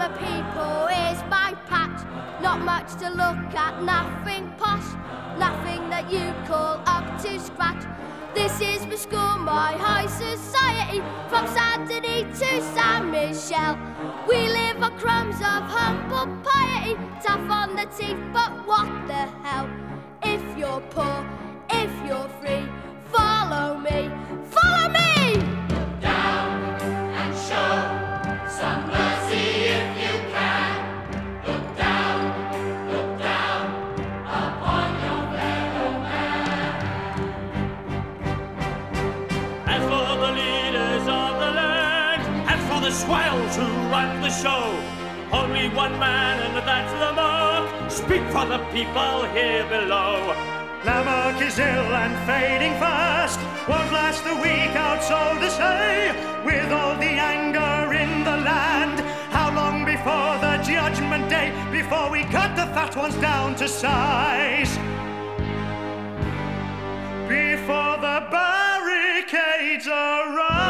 the people, here's my patch. Not much to look at, nothing posh, nothing that you'd call up to scratch. This is my school, my high society, from Saturday to San Michel. We live on crumbs of humble piety, tough on the teeth, but what the hell? If you're poor, if you're free, follow me, follow me! Look down and show some mercy if you can. Look down upon your fellow man. As for the leaders of the land, and for the swells who run the show, only one man, and that's Lamarck. Speak for the people here below. Lamarck is ill and fading fast, won't last the week out, so to say. With all the anger in the land, how long before the judgment day, before we cut the fat ones down to size? Before the barricades arise.